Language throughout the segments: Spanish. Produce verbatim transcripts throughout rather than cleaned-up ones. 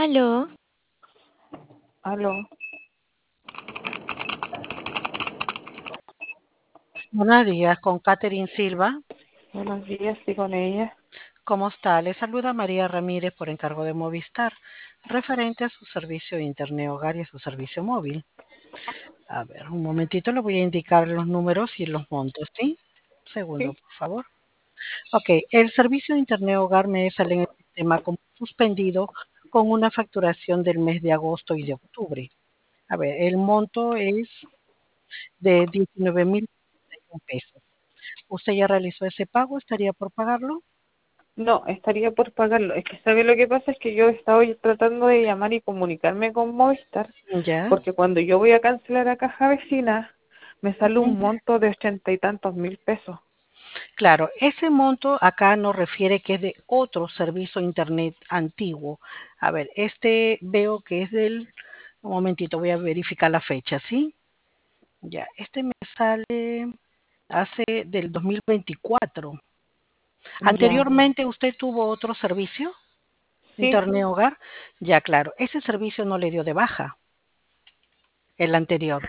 Aló, Aló, Buenos días, con Catherine Silva. buenos días, sí, con ella. ¿Cómo está? Le saluda María Ramírez por encargo de Movistar, referente a su servicio de Internet Hogar y a su servicio móvil. A ver, un momentito, le voy a indicar los números y los montos, ¿sí? Un segundo, Sí, por favor. Ok, el servicio de Internet Hogar me sale en el sistema como suspendido con una facturación del mes de agosto y de octubre. A ver, el monto es de diecinueve mil pesos. ¿Usted ya realizó ese pago? ¿Estaría por pagarlo? no, estaría por pagarlo. Es que, ¿sabe lo que pasa? Es que yo estaba tratando de llamar y comunicarme con Movistar, Ya. porque cuando yo voy a cancelar a Caja Vecina, me sale Ujú. un monto de ochenta y tantos mil pesos. Claro, ese monto acá nos refiere que es de otro servicio internet antiguo. A ver, este veo que es del, un momentito, voy a verificar la fecha, ¿sí? Ya, este me sale hace del dos mil veinticuatro. Ya, Anteriormente usted tuvo otro servicio, sí, Internet Hogar. Ya, claro, ese servicio no le dio de baja, el anterior.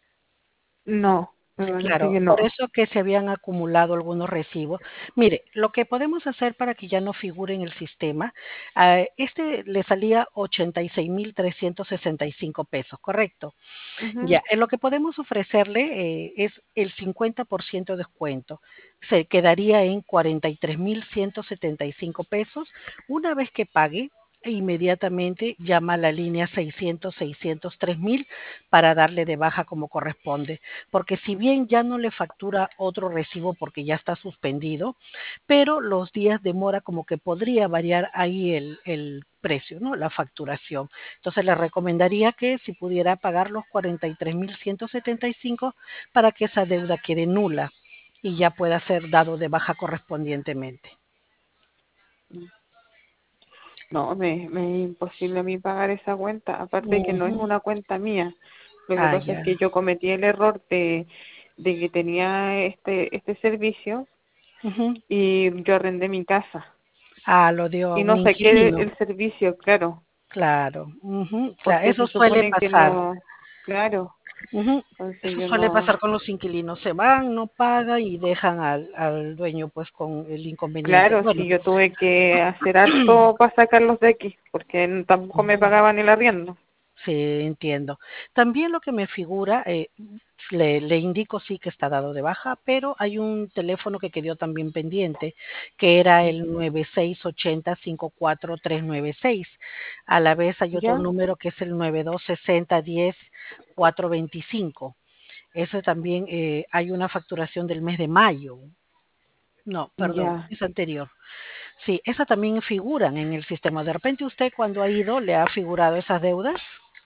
no, me parece Claro, que por no. eso que se habían acumulado algunos recibos. Mire, lo que podemos hacer para que ya no figure en el sistema, ah, este le salía ochenta y seis mil trescientos sesenta y cinco pesos, ¿correcto? Ujú. Ya, en lo que podemos ofrecerle eh, es el cincuenta por ciento de descuento. Se quedaría en cuarenta y tres mil ciento setenta y cinco pesos. Una vez que pague, e inmediatamente llama a la línea seiscientos seiscientos tres mil para darle de baja como corresponde. Porque si bien ya no le factura otro recibo porque ya está suspendido, pero los días de mora como que podría variar ahí el, el precio, ¿no? La facturación. Entonces le recomendaría que si pudiera pagar los cuarenta y tres mil ciento setenta y cinco para que esa deuda quede nula y ya pueda ser dado de baja correspondientemente. No, me, me es imposible a mí pagar esa cuenta, aparte de que no es Ujú. una cuenta mía. Lo que Ah, pasa es ya. que yo cometí el error de, de que tenía este, este servicio Ujú. y yo arrendé mi casa Ah, lo dio a y un no saqué inquilino. el servicio, claro, Claro, ujú, claro, porque eso se suele supone que pasar. no, claro, Ujú. entonces Eso yo suele no, pasar con los inquilinos. Se van, no pagan y dejan al, al dueño pues con el inconveniente. claro, Bueno, sí, yo tuve que hacer harto para sacarlos de aquí, porque n- tampoco me pagaban el arriendo. sí, entiendo. También lo que me figura, eh, le, le indico sí que está dado de baja, pero hay un teléfono que quedó también pendiente, que era el nueve seis ocho cero cinco cuatro tres nueve seis. A la vez hay otro ¿Ya? número que es el nueve dos seis cero uno cero cuatro dos cinco. Ese también eh, hay una facturación del mes de mayo. No, perdón, Ya, es anterior. Sí, esas también figuran en el sistema. De repente usted cuando ha ido le ha figurado esas deudas.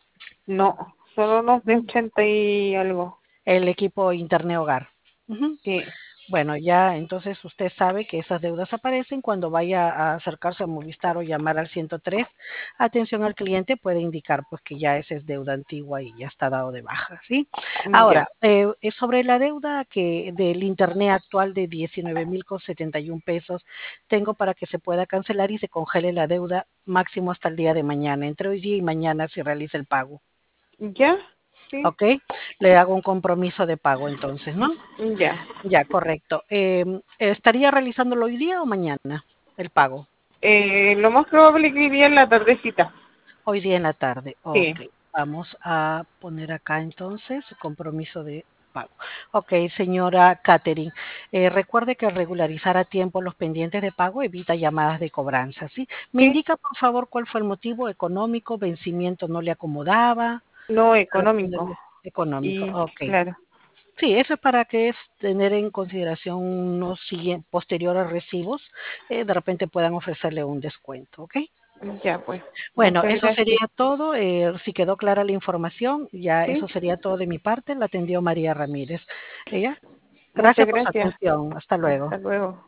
no, solo los de ochenta y algo, El equipo Internet Hogar. Ujú. sí, Bueno, ya entonces usted sabe que esas deudas aparecen cuando vaya a acercarse a Movistar o llamar al ciento tres. Atención al cliente puede indicar pues que ya esa es deuda antigua y ya está dado de baja, ¿sí? ya, Ahora, eh, eh, sobre la deuda que del Internet actual de diecinueve mil con setenta y un pesos, tengo para que se pueda cancelar y se congele la deuda máximo hasta el día de mañana, entre hoy día y mañana si realiza el pago. ya, sí, ¿Ok? Le hago un compromiso de pago entonces, ¿no? ya. Ya, correcto. Eh, ¿estaría realizándolo hoy día o mañana el pago? Eh, lo más probable que iría en la tardecita. Hoy día en la tarde. Sí, Ok. Vamos a poner acá entonces compromiso de pago. Ok, señora Catherine, eh, recuerde que al regularizar a tiempo los pendientes de pago evita llamadas de cobranza, ¿sí? Me sí, indica, por favor, cuál fue el motivo económico, vencimiento no le acomodaba, no para económico. ponerle económico. Y Ok. claro, Sí, eso es para que es tener en consideración unos siguen- posteriores recibos, eh, de repente puedan ofrecerle un descuento, ¿ok? ya pues. Bueno, Muchas eso gracias. sería todo. Eh, si quedó clara la información, ya Sí, eso sería todo de mi parte. La atendió María Ramírez. Ella, muchas gracias por su gracias. atención. Hasta luego. Hasta luego.